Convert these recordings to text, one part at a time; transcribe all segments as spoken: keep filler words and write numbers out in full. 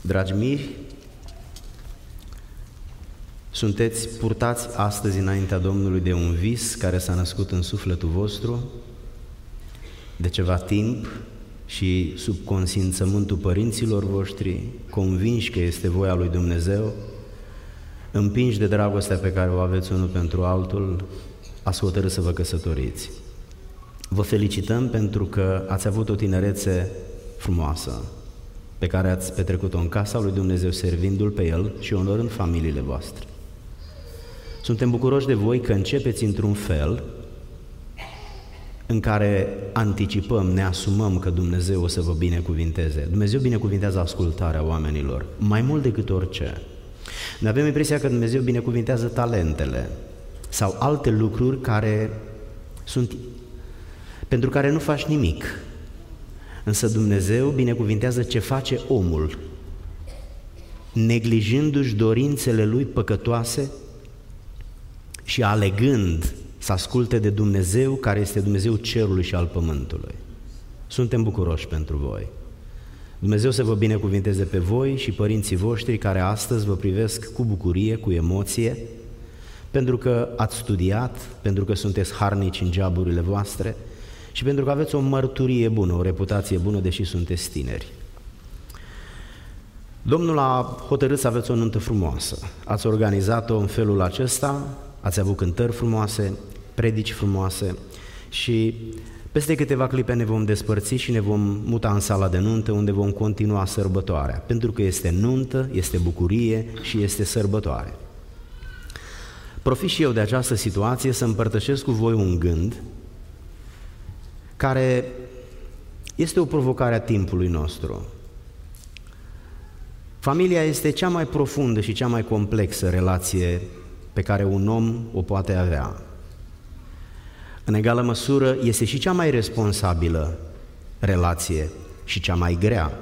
Dragi miri, sunteți purtați astăzi înaintea Domnului de un vis care s-a născut în sufletul vostru de ceva timp și sub consimțământul părinților voștri, convinși că este voia lui Dumnezeu, împinși de dragostea pe care o aveți unul pentru altul, ați hotărât să vă căsătoriți. Vă felicităm pentru că ați avut o tinerețe frumoasă, pe care ați petrecut-o în casa lui Dumnezeu, servindu-L pe El și onorând familiile voastre. Suntem bucuroși de voi că începeți într-un fel în care anticipăm, ne asumăm că Dumnezeu o să vă binecuvinteze. Dumnezeu binecuvintează ascultarea oamenilor, mai mult decât orice. Noi avem impresia că Dumnezeu binecuvintează talentele sau alte lucruri care sunt, pentru care nu faci nimic. Însă Dumnezeu binecuvintează ce face omul, neglijându-și dorințele lui păcătoase și alegând să asculte de Dumnezeu, care este Dumnezeu cerului și al pământului. Suntem bucuroși pentru voi. Dumnezeu să vă binecuvinteze pe voi și părinții voștri care astăzi vă privesc cu bucurie, cu emoție, pentru că ați studiat, pentru că sunteți harnici în geaburile voastre și pentru că aveți o mărturie bună, o reputație bună, deși sunteți tineri. Domnul a hotărât să aveți o nuntă frumoasă. Ați organizat-o în felul acesta, ați avut cântări frumoase, predici frumoase și peste câteva clipe ne vom despărți și ne vom muta în sala de nuntă, unde vom continua sărbătoarea, pentru că este nuntă, este bucurie și este sărbătoare. Profit și eu de această situație să împărtășesc cu voi un gând care este o provocare a timpului nostru. Familia este cea mai profundă și cea mai complexă relație pe care un om o poate avea. În egală măsură, este și cea mai responsabilă relație și cea mai grea.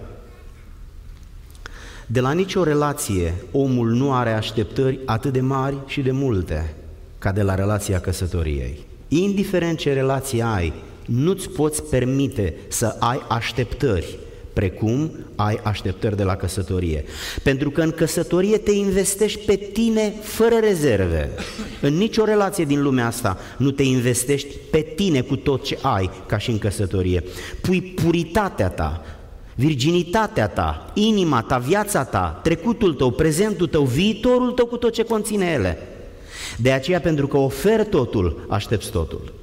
De la nicio relație, omul nu are așteptări atât de mari și de multe ca de la relația căsătoriei. Indiferent ce relație ai, nu-ți poți permite să ai așteptări, precum ai așteptări de la căsătorie. Pentru că în căsătorie te investești pe tine fără rezerve. În nicio relație din lumea asta nu te investești pe tine cu tot ce ai, ca și în căsătorie. Pui puritatea ta, virginitatea ta, inima ta, viața ta, trecutul tău, prezentul tău, viitorul tău cu tot ce conține ele. De aceea, pentru că oferi totul, aștepți totul.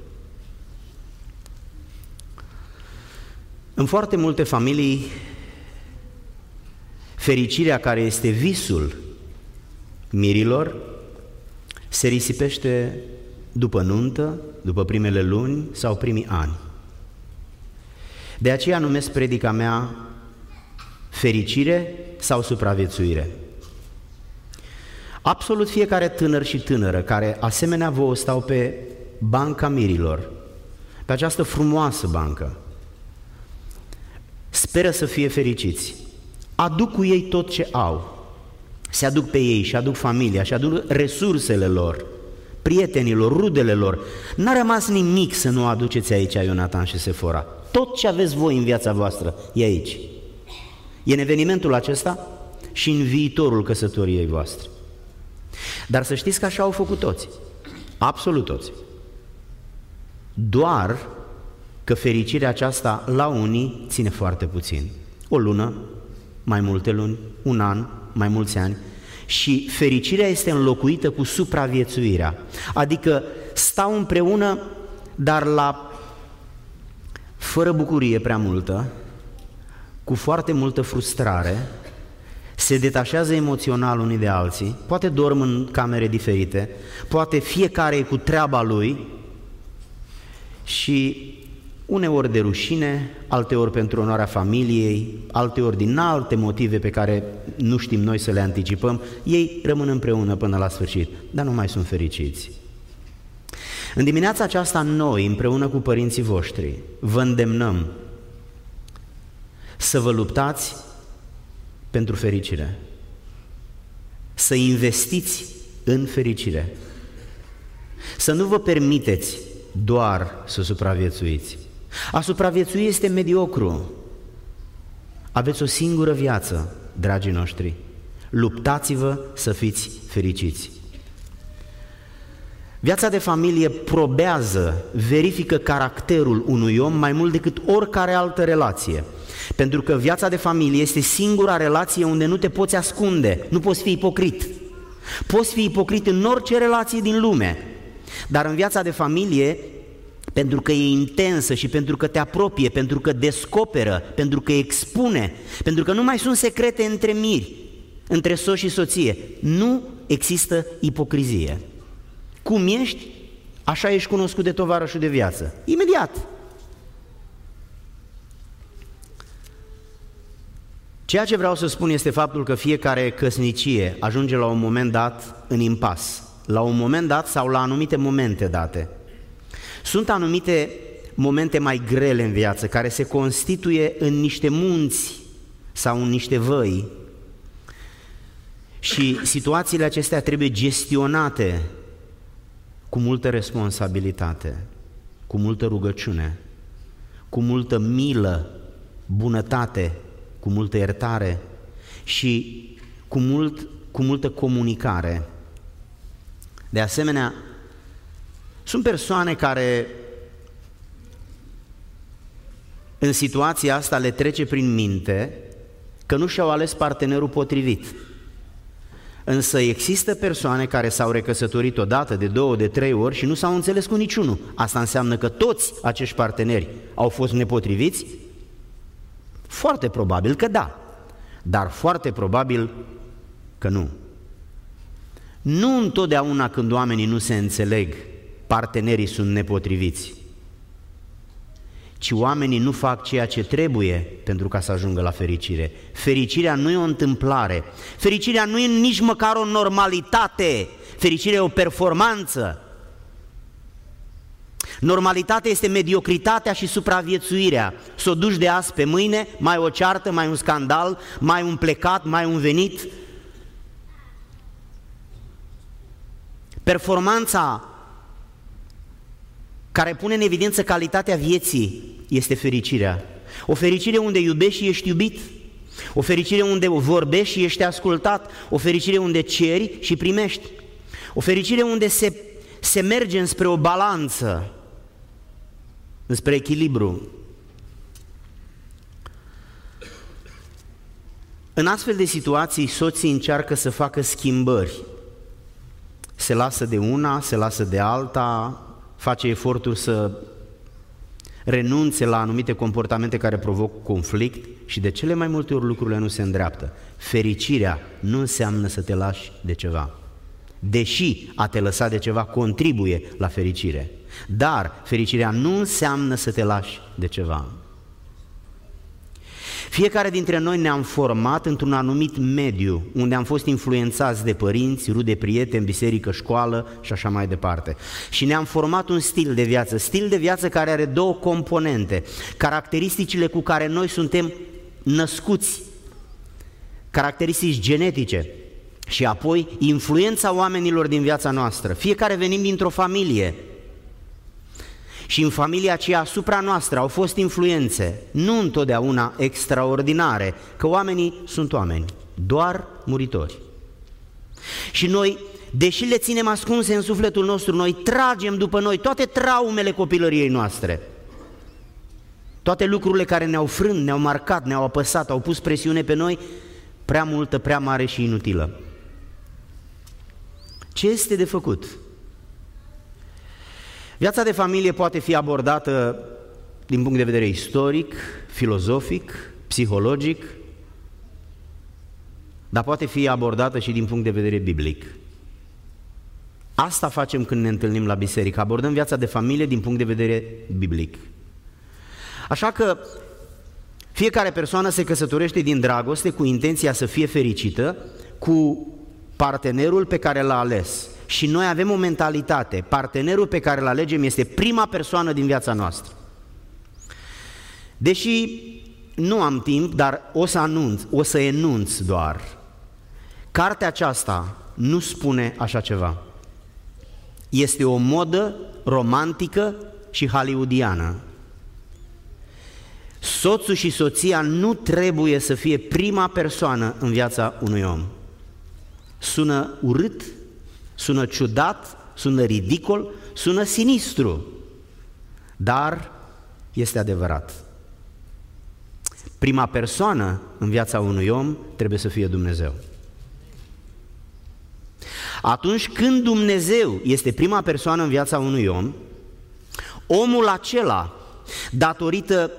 În foarte multe familii, fericirea care este visul mirilor se risipește după nuntă, după primele luni sau primii ani. De aceea numesc predica mea fericire sau supraviețuire. Absolut fiecare tânăr și tânără care, asemenea vouă, stau pe banca mirilor, pe această frumoasă bancă, speră să fie fericiți. Aduc cu ei tot ce au. Se aduc pe ei și aduc familia și aduc resursele lor, prietenilor, rudele lor. N-a rămas nimic să nu aduceți aici, Ionatan și Sefora. Tot ce aveți voi în viața voastră e aici. E în evenimentul acesta și în viitorul căsătoriei voastre. Dar să știți că așa au făcut toți. Absolut toți. Doar că fericirea aceasta la unii ține foarte puțin. O lună, mai multe luni, un an, mai mulți ani. Și fericirea este înlocuită cu supraviețuirea. Adică stau împreună, dar la fără bucurie prea multă, cu foarte multă frustrare, se detașează emoțional unii de alții, poate dorm în camere diferite, poate fiecare e cu treaba lui și uneori de rușine, alteori pentru onoarea familiei, alteori din alte motive pe care nu știm noi să le anticipăm, ei rămân împreună până la sfârșit, dar nu mai sunt fericiți. În dimineața aceasta noi, împreună cu părinții voștri, vă îndemnăm să vă luptați pentru fericire, să investiți în fericire, să nu vă permiteți doar să supraviețuiți. A supraviețui este mediocru. Aveți o singură viață, dragii noștri. Luptați-vă să fiți fericiți. Viața de familie probează, verifică caracterul unui om mai mult decât oricare altă relație. Pentru că viața de familie este singura relație unde nu te poți ascunde, nu poți fi ipocrit. Poți fi ipocrit în orice relație din lume, dar în viața de familie, pentru că e intensă și pentru că te apropie, pentru că descoperă, pentru că expune, pentru că nu mai sunt secrete între miri, între soț și soție, nu există ipocrizie. Cum ești, așa ești cunoscut de tovarășul de viață. Imediat. Ceea ce vreau să spun este faptul că fiecare căsnicie ajunge la un moment dat în impas, la un moment dat sau la anumite momente date. Sunt anumite momente mai grele în viață, care se constituie în niște munți sau în niște văi și situațiile acestea trebuie gestionate cu multă responsabilitate, cu multă rugăciune, cu multă milă, bunătate, cu multă iertare și cu, mult, cu multă comunicare. De asemenea, sunt persoane care în situația asta le trece prin minte că nu și-au ales partenerul potrivit. Însă există persoane care s-au recăsătorit odată, de două, de trei ori și nu s-au înțeles cu niciunul. Asta înseamnă că toți acești parteneri au fost nepotriviți? Foarte probabil că da, dar foarte probabil că nu. Nu întotdeauna când oamenii nu se înțeleg, partenerii sunt nepotriviți, ci oamenii nu fac ceea ce trebuie pentru ca să ajungă la fericire. Fericirea nu e o întâmplare, fericirea nu e nici măcar o normalitate, fericirea e o performanță. Normalitatea este mediocritatea și supraviețuirea. S-o duci de azi pe mâine, mai o ceartă, mai un scandal, mai un plecat, mai un venit. Performanța care pune în evidență calitatea vieții este fericirea. O fericire unde iubești și ești iubit, o fericire unde vorbești și ești ascultat, o fericire unde ceri și primești, o fericire unde se, se merge înspre o balanță, înspre echilibru. În astfel de situații, soții încearcă să facă schimbări. Se lasă de una, se lasă de alta, face eforturi să renunțe la anumite comportamente care provocă conflict și de cele mai multe ori lucrurile nu se îndreaptă. Fericirea nu înseamnă să te lași de ceva, deși a te lăsa de ceva contribuie la fericire, dar fericirea nu înseamnă să te lași de ceva. Fiecare dintre noi ne-am format într-un anumit mediu, unde am fost influențați de părinți, rude, prieteni, biserică, școală și așa mai departe. Și ne-am format un stil de viață, stil de viață care are două componente, caracteristicile cu care noi suntem născuți, caracteristici genetice și apoi influența oamenilor din viața noastră. Fiecare venim dintr-o familie. Și în familia aceea asupra noastră au fost influențe, nu întotdeauna extraordinare, că oamenii sunt oameni, doar muritori. Și noi, deși le ținem ascunse în sufletul nostru, noi tragem după noi toate traumele copilăriei noastre, toate lucrurile care ne-au frânt, ne-au marcat, ne-au apăsat, au pus presiune pe noi, prea multă, prea mare și inutilă. Ce este de făcut? Viața de familie poate fi abordată din punct de vedere istoric, filozofic, psihologic, dar poate fi abordată și din punct de vedere biblic. Asta facem când ne întâlnim la biserică, abordăm viața de familie din punct de vedere biblic. Așa că fiecare persoană se căsătorește din dragoste cu intenția să fie fericită cu partenerul pe care l-a ales. Și noi avem o mentalitate, partenerul pe care îl alegem este prima persoană din viața noastră. Deși nu am timp, dar o să anunț, o să enunț doar. Cartea aceasta nu spune așa ceva. Este o modă romantică și hollywoodiană. Soțul și soția nu trebuie să fie prima persoană în viața unui om. Sună urât, sună ciudat, sună ridicol, sună sinistru, dar este adevărat. Prima persoană în viața unui om trebuie să fie Dumnezeu. Atunci când Dumnezeu este prima persoană în viața unui om, omul acela, datorită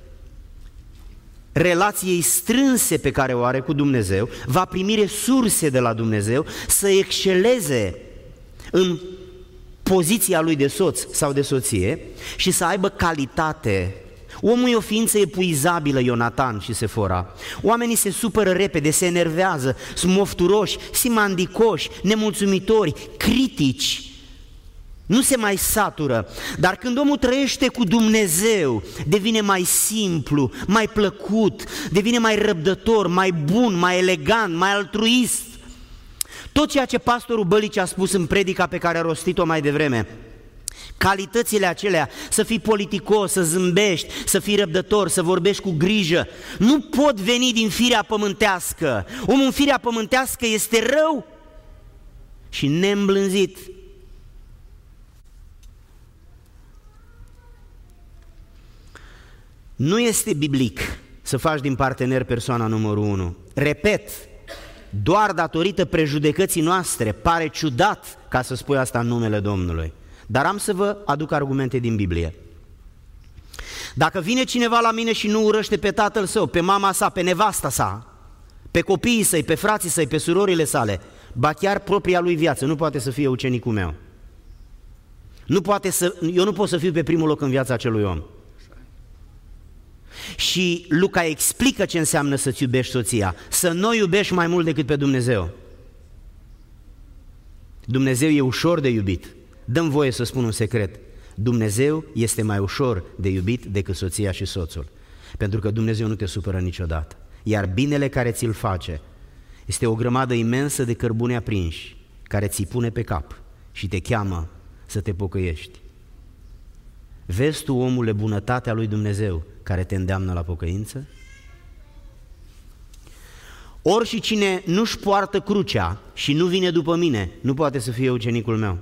relației strânse pe care o are cu Dumnezeu, va primi resurse de la Dumnezeu să exceleze în poziția lui de soț sau de soție și să aibă calitate. Omul e o ființă epuizabilă, Ionatan și Sefora. Oamenii se supără repede, se enervează, sunt mofturoși, simandicoși, nemulțumitori, critici. Nu se mai satură, dar când omul trăiește cu Dumnezeu, devine mai simplu, mai plăcut, devine mai răbdător, mai bun, mai elegant, mai altruist. Tot ceea ce pastorul Bălici a spus în predica pe care a rostit-o mai devreme, calitățile acelea, să fii politicos, să zâmbești, să fii răbdător, să vorbești cu grijă, nu pot veni din firea pământească. Omul în firea pământească este rău și neîmblânzit. Nu este biblic să faci din partener persoana numărul unu. Repet, doar datorită prejudecății noastre pare ciudat ca să spui asta în numele Domnului. Dar am să vă aduc argumente din Biblie. Dacă vine cineva la mine și nu urăște pe tatăl său, pe mama sa, pe nevasta sa, pe copiii săi, pe frații săi, pe surorile sale, ba chiar propria lui viață, nu poate să fie ucenicul meu. Nu poate să, eu nu pot să fiu pe primul loc în viața acelui om. Și Luca explică ce înseamnă să-ți iubești soția, să nu iubești mai mult decât pe Dumnezeu. Dumnezeu e ușor de iubit. Dă-mi voie să spun un secret. Dumnezeu este mai ușor de iubit decât soția și soțul. Pentru că Dumnezeu nu te supără niciodată. Iar binele care ți-l face este o grămadă imensă de cărbune aprinși care ți-i pune pe cap și te cheamă să te pocăiești. Vezi tu, omule, bunătatea lui Dumnezeu care te îndeamnă la pocăință? Ori și cine nu-și poartă crucea și nu vine după mine, nu poate să fie ucenicul meu.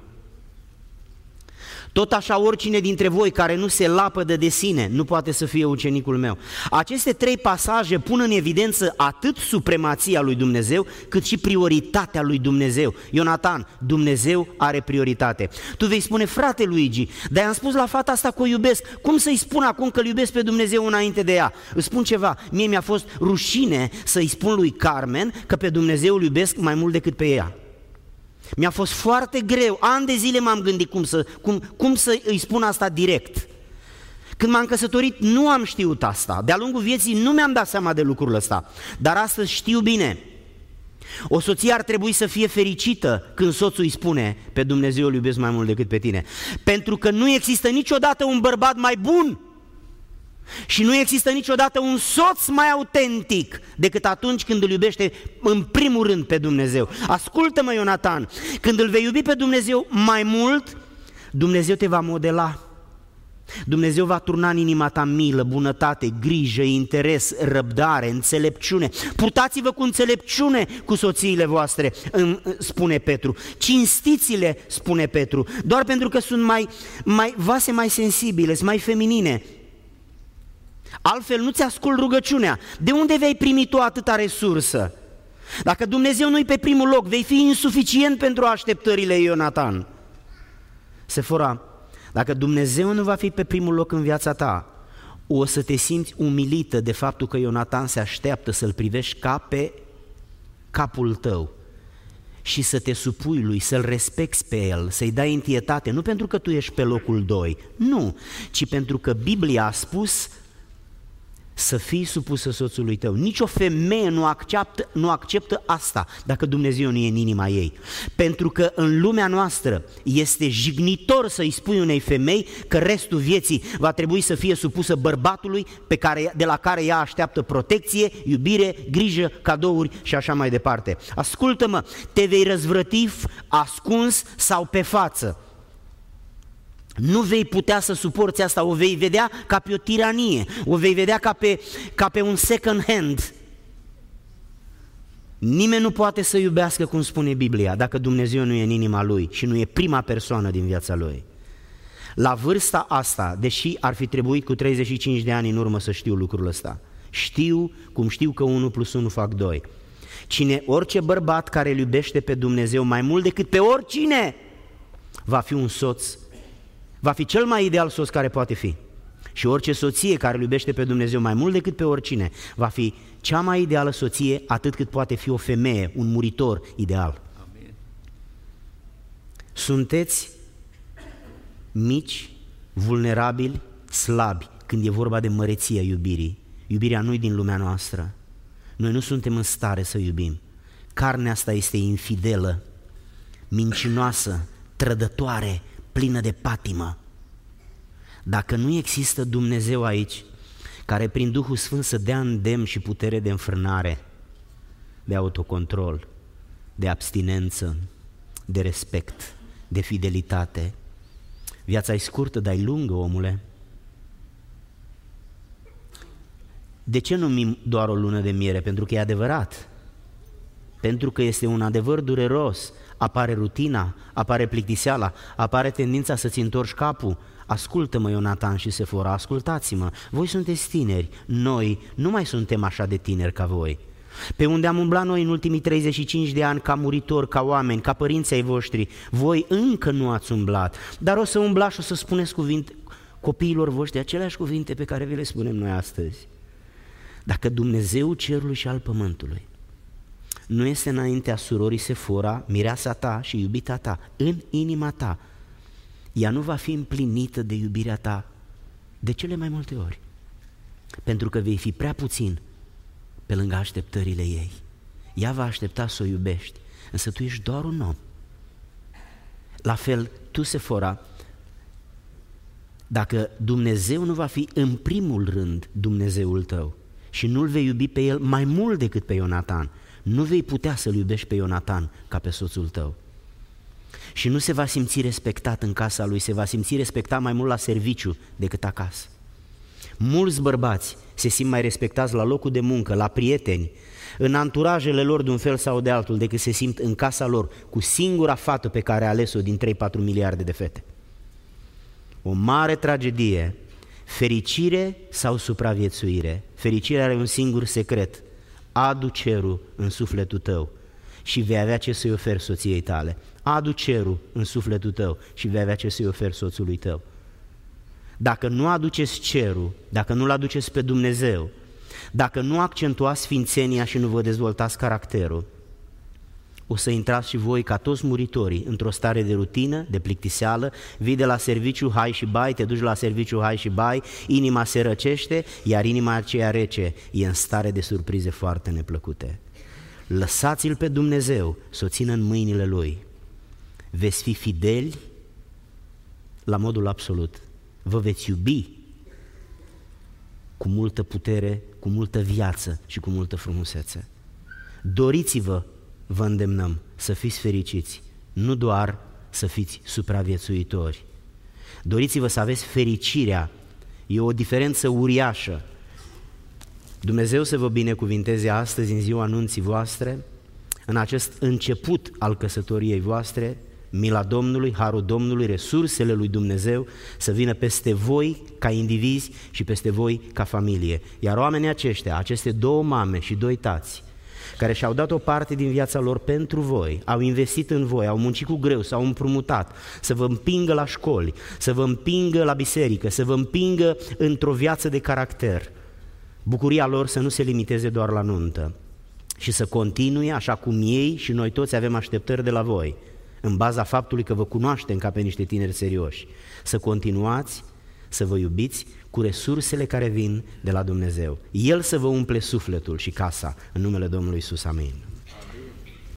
Tot așa oricine dintre voi care nu se lapădă de sine nu poate să fie ucenicul meu. Aceste trei pasaje pun în evidență atât supremația lui Dumnezeu, cât și prioritatea lui Dumnezeu. Ionatan, Dumnezeu are prioritate. Tu vei spune, frate Luigi, dar i-am spus la fata asta că o iubesc, cum să-i spun acum că îl iubesc pe Dumnezeu înainte de ea? Îți spun ceva, mie mi-a fost rușine să-i spun lui Carmen că pe Dumnezeu îl iubesc mai mult decât pe ea. Mi-a fost foarte greu, ani de zile m-am gândit cum să, cum, cum să îi spun asta direct. Când m-am căsătorit nu am știut asta, de-a lungul vieții nu mi-am dat seama de lucrul ăsta, dar astăzi știu bine. O soție ar trebui să fie fericită când soțul îi spune, pe Dumnezeu îl iubesc mai mult decât pe tine, pentru că nu există niciodată un bărbat mai bun și nu există niciodată un soț mai autentic decât atunci când îl iubește în primul rând pe Dumnezeu. Ascultă-mă, Ionatan, când îl vei iubi pe Dumnezeu mai mult, Dumnezeu te va modela. Dumnezeu va turna în inima ta milă, bunătate, grijă, interes, răbdare, înțelepciune. Purtați-vă cu înțelepciune cu soțiile voastre, spune Petru. Cinstiți-le, spune Petru, doar pentru că sunt mai, mai vase mai sensibile, sunt mai feminine. Altfel nu-ți ascult rugăciunea. De unde vei primi tu atâta resursă? Dacă Dumnezeu nu-i pe primul loc, vei fi insuficient pentru așteptările Ionatan. Sefora, dacă Dumnezeu nu va fi pe primul loc în viața ta, o să te simți umilită de faptul că Ionatan se așteaptă să-l privești ca pe capul tău și să te supui lui, să-l respecti pe el, să-i dai întietate, nu pentru că tu ești pe locul doi, nu, ci pentru că Biblia a spus să fii supusă soțului tău. Nici o femeie nu acceptă, nu acceptă asta dacă Dumnezeu nu e în inima ei. Pentru că în lumea noastră este jignitor să-i spui unei femei că restul vieții va trebui să fie supusă bărbatului pe care, de la care ea așteaptă protecție, iubire, grijă, cadouri și așa mai departe. Ascultă-mă, te vei răzvrăti ascuns sau pe față. Nu vei putea să suporți asta, o vei vedea ca pe o tiranie, o vei vedea ca pe, ca pe un second hand. Nimeni nu poate să iubească, cum spune Biblia, dacă Dumnezeu nu e în inima lui și nu e prima persoană din viața lui. La vârsta asta, deși ar fi trebuit cu treizeci și cinci de ani în urmă să știu lucrul ăsta, știu cum știu că unu plus unu fac doi. Cine, orice bărbat care îl iubește pe Dumnezeu mai mult decât pe oricine, va fi un soț, va fi cel mai ideal soț care poate fi. Și orice soție care îl iubește pe Dumnezeu mai mult decât pe oricine, va fi cea mai ideală soție, atât cât poate fi o femeie, un muritor ideal. Amin. Sunteți mici, vulnerabili, slabi când e vorba de măreția iubirii. Iubirea nu-i din lumea noastră. Noi nu suntem în stare să iubim. Carnea asta este infidelă, mincinoasă, trădătoare, plină de patimă. Dacă nu există Dumnezeu aici, care prin Duhul Sfânt să dea îndemn și putere de înfrânare, de autocontrol, de abstinență, de respect, de fidelitate, viața e scurtă, dar e lungă, omule. De ce numim doar o lună de miere? Pentru că e adevărat. Pentru că este un adevăr dureros. Apare rutina, apare plictiseala, apare tendința să-ți întorci capul. Ascultă-mă, Ionatan și Sefora, ascultați-mă. Voi sunteți tineri, noi nu mai suntem așa de tineri ca voi. Pe unde am umblat noi în ultimii treizeci și cinci de ani ca muritori, ca oameni, ca părinții ai voștri, voi încă nu ați umblat, dar o să umblați și o să spuneți cuvinte, copiilor voștri aceleași cuvinte pe care vi le spunem noi astăzi. Dacă Dumnezeu cerului și al pământului nu este înaintea surorii Sefora, mireasa ta și iubita ta, în inima ta, ea nu va fi împlinită de iubirea ta de cele mai multe ori, pentru că vei fi prea puțin pe lângă așteptările ei. Ea va aștepta să o iubești, însă tu ești doar un om. La fel, tu, Sefora, dacă Dumnezeu nu va fi în primul rând Dumnezeul tău și nu-l vei iubi pe el mai mult decât pe Ionatan, nu vei putea să-l iubești pe Ionatan ca pe soțul tău. Și nu se va simți respectat în casa lui, se va simți respectat mai mult la serviciu decât acasă. Mulți bărbați se simt mai respectați la locul de muncă, la prieteni, în anturajele lor de un fel sau de altul, decât se simt în casa lor cu singura fată pe care a ales-o din trei patru miliarde de fete. O mare tragedie, fericire sau supraviețuire. Fericirea are un singur secret: adu cerul în sufletul tău și vei avea ce să-i oferi soției tale. Adu cerul în sufletul tău și vei avea ce să-i oferi soțului tău. Dacă nu aduceți cerul, dacă nu-L aduceți pe Dumnezeu, dacă nu accentuați sfințenia și nu vă dezvoltați caracterul, o să intrați și voi, ca toți muritorii, într-o stare de rutină, de plictiseală, vii de la serviciu, hai și bai, te duci la serviciu, hai și bai, inima se răcește, iar inima aceea rece e în stare de surprize foarte neplăcute. Lăsați-L pe Dumnezeu să o țină în mâinile Lui. Veți fi fideli la modul absolut. Vă veți iubi cu multă putere, cu multă viață și cu multă frumusețe. Doriți-vă, vă îndemnăm, să fiți fericiți, nu doar să fiți supraviețuitori. Doriți-vă să aveți fericirea, e o diferență uriașă. Dumnezeu să vă binecuvinteze astăzi, în ziua anunții voastre, în acest început al căsătoriei voastre, mila Domnului, harul Domnului, resursele lui Dumnezeu să vină peste voi ca indivizi și peste voi ca familie. Iar oamenii aceștia, aceste două mame și doi tați, care și-au dat o parte din viața lor pentru voi, au investit în voi, au muncit cu greu, s-au împrumutat, să vă împingă la școli, să vă împingă la biserică, să vă împingă într-o viață de caracter. Bucuria lor să nu se limiteze doar la nuntă și să continue așa cum ei și noi toți avem așteptări de la voi, în baza faptului că vă cunoaștem ca pe niște tineri serioși, să continuați să vă iubiți cu resursele care vin de la Dumnezeu. El să vă umple sufletul și casa, în numele Domnului Iisus, amin.